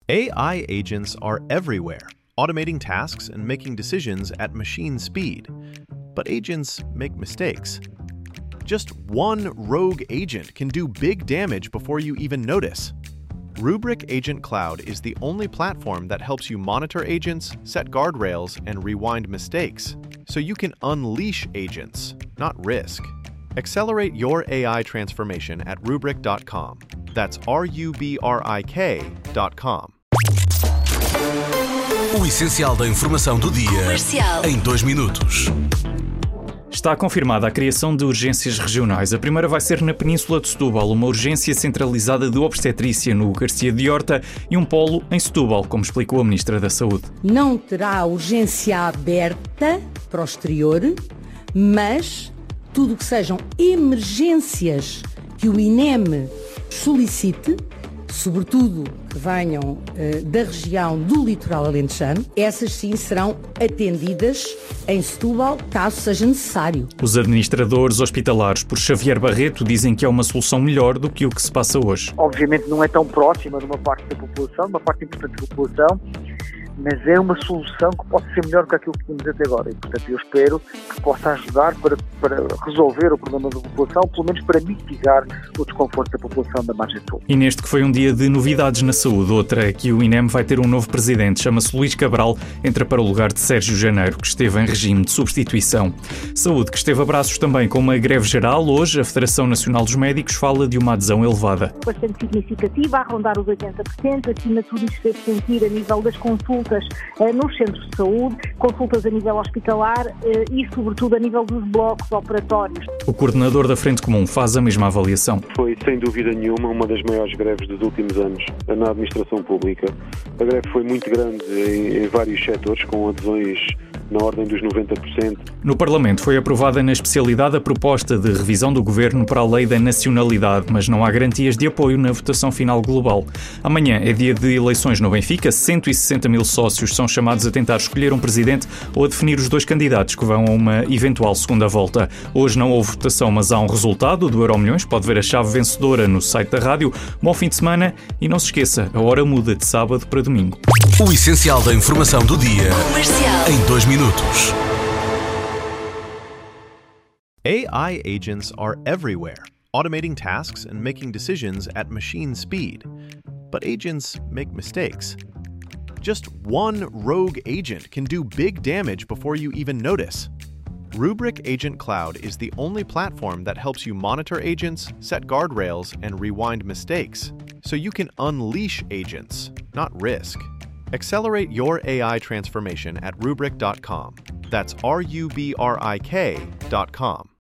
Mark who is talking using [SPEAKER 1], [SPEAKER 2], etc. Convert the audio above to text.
[SPEAKER 1] AI agents are everywhere, automating tasks and making decisions at machine speed. But agents make mistakes. Just one rogue agent can do big damage before you even notice. Rubrik Agent Cloud is the only platform that helps you monitor agents, set guardrails, and rewind mistakes, so you can unleash agents, not risk. Accelerate your AI transformation at Rubrik.com. That's RUBRIK.com.
[SPEAKER 2] O essencial da informação do dia em 2 minutos.
[SPEAKER 3] Está confirmada a criação de urgências regionais. A primeira vai ser na Península de Setúbal, uma urgência centralizada de obstetrícia no Garcia de Horta e um polo em Setúbal, como explicou a Ministra da Saúde.
[SPEAKER 4] Não terá urgência aberta para o exterior, mas tudo que sejam emergências que o INEM solicite, sobretudo que venham da região do litoral alentejano, essas sim serão atendidas em Setúbal, caso seja necessário.
[SPEAKER 3] Os administradores hospitalares por Xavier Barreto dizem que é uma solução melhor do que o que se passa hoje.
[SPEAKER 5] Obviamente não é tão próxima de uma parte da população, de uma parte importante da população, mas é uma solução que pode ser melhor do que aquilo que tínhamos até agora. E, portanto, eu espero que possa ajudar para resolver o problema da população, pelo menos para mitigar o desconforto da população da margem sul.
[SPEAKER 3] E neste que foi um dia de novidades na saúde, outra é que o INEM vai ter um novo presidente, chama-se Luís Cabral, entra para o lugar de Sérgio Janeiro, que esteve em regime de substituição. Saúde, que esteve a braços também com uma greve geral. Hoje, a Federação Nacional dos Médicos fala de uma adesão elevada.
[SPEAKER 6] Bastante significativa, a rondar os 80%, acima de tudo isto fez sentir a nível das consultas nos centros de saúde, consultas a nível hospitalar e, sobretudo, a nível dos blocos operatórios.
[SPEAKER 3] O coordenador da Frente Comum faz a mesma avaliação.
[SPEAKER 7] Foi, sem dúvida nenhuma, uma das maiores greves dos últimos anos na administração pública. A greve foi muito grande em vários setores, com adesões na ordem dos 90%.
[SPEAKER 3] No Parlamento foi aprovada na especialidade a proposta de revisão do Governo para a Lei da Nacionalidade, mas não há garantias de apoio na votação final global. Amanhã é dia de eleições no Benfica. 160 mil sócios são chamados a tentar escolher um presidente ou a definir os 2 candidatos que vão a uma eventual segunda volta. Hoje não houve votação, mas há um resultado do Euromilhões. Pode ver a chave vencedora no site da rádio. Bom fim de semana e não se esqueça, a hora muda de sábado para domingo.
[SPEAKER 2] O essencial da informação do dia em 2 minutos.
[SPEAKER 1] AI agents are everywhere, automating tasks and making decisions at machine speed. But agents make mistakes. Just one rogue agent can do big damage before you even notice. Rubrik Agent Cloud is the only platform that helps you monitor agents, set guardrails, and rewind mistakes, so you can unleash agents, not risk. Accelerate your AI transformation at Rubrik.com. That's RUBRIK.com.